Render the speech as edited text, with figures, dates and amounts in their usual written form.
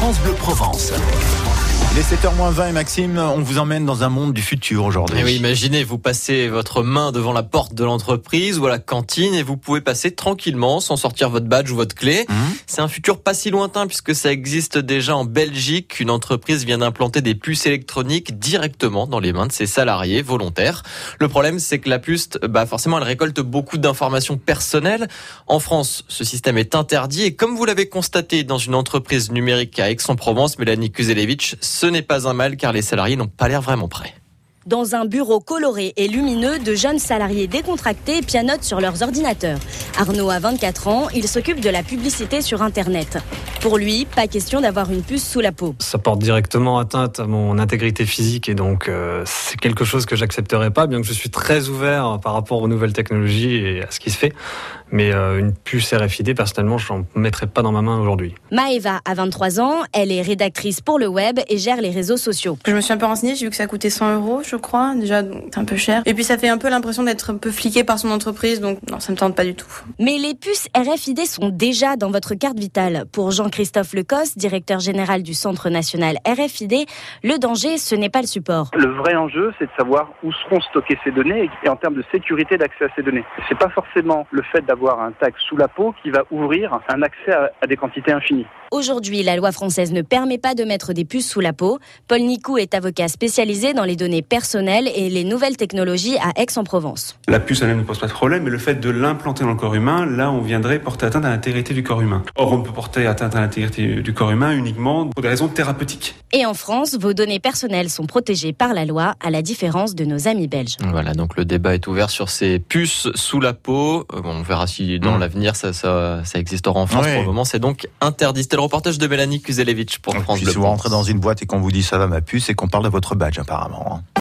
France Bleu Provence. Il est 7h-20 et Maxime, on vous emmène dans un monde du futur aujourd'hui. Et oui, imaginez, vous passez votre main devant la porte de l'entreprise ou à la cantine et vous pouvez passer tranquillement sans sortir votre badge ou votre clé. C'est un futur pas si lointain puisque ça existe déjà en Belgique. Une entreprise vient d'implanter des puces électroniques directement dans les mains de ses salariés volontaires. Le problème, c'est que la puce, forcément, elle récolte beaucoup d'informations personnelles. En France, ce système est interdit et comme vous l'avez constaté dans une entreprise numérique à Aix-en-Provence, Mélanie Kuzelevich, ce n'est pas un mal car les salariés n'ont pas l'air vraiment prêts. Dans un bureau coloré et lumineux, de jeunes salariés décontractés pianotent sur leurs ordinateurs. Arnaud a 24 ans, il s'occupe de la publicité sur Internet. Pour lui, pas question d'avoir une puce sous la peau. Ça porte directement atteinte à mon intégrité physique et donc c'est quelque chose que j'accepterai pas, bien que je suis très ouvert par rapport aux nouvelles technologies et à ce qui se fait. Mais une puce RFID, personnellement, je n'en mettrai pas dans ma main aujourd'hui. Maëva a 23 ans, elle est rédactrice pour le web et gère les réseaux sociaux. Je me suis un peu renseignée, j'ai vu que ça coûtait 100 €, je crois. Déjà, donc, c'est un peu cher. Et puis ça fait un peu l'impression d'être un peu fliqué par son entreprise, donc non, ça me tente pas du tout. Mais les puces RFID sont déjà dans votre carte vitale. Pour Jean-Christophe Lecosse, directeur général du Centre national RFID, le danger, ce n'est pas le support. Le vrai enjeu, c'est de savoir où seront stockées ces données et en termes de sécurité d'accès à ces données. C'est pas forcément le fait d'avoir un tag sous la peau qui va ouvrir un accès à des quantités infinies. Aujourd'hui, la loi française ne permet pas de mettre des puces sous la peau. Paul Nicou est avocat spécialisé dans les données personnelles et les nouvelles technologies à Aix-en-Provence. La puce elle-même ne pose pas de problème, mais le fait de l'implanter dans le corps humain, là on viendrait porter atteinte à l'intégrité du corps humain. Or on peut porter atteinte à l'intégrité du corps humain uniquement pour des raisons thérapeutiques. Et en France, vos données personnelles sont protégées par la loi, à la différence de nos amis belges. Voilà, donc le débat est ouvert sur ces puces sous la peau. On verra si dans l'avenir ça existera en France. Oui. Pour le moment, c'est donc interdit. C'était le reportage de Mélanie Kuzelevich pour France Bleu. Si vous rentrez dans une boîte et qu'on vous dit ça va ma puce, et qu'on parle de votre badge apparemment.